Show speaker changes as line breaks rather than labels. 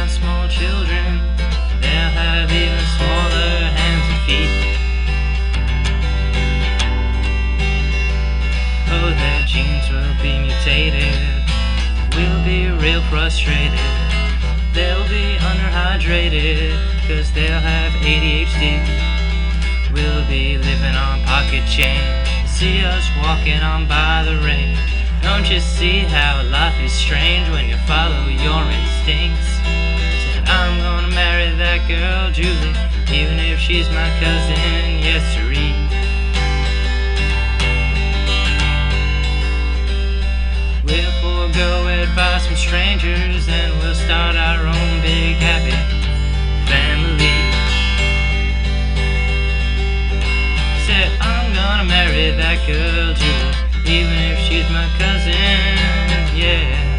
small children, they'll have even smaller hands and feet. Oh, their genes will be mutated, we'll be real frustrated. They'll be underhydrated, cause they'll have ADHD. We'll be living on pocket change, see us walking on by the range. Don't you see how life is strange when you follow your instincts? Said I'm gonna marry that girl Julie, even if she's my cousin, yes sirree. We'll forego advice from strangers, and we'll start our own big happy family. Said I'm gonna marry that girl Julie, even if she's my cousin, yeah.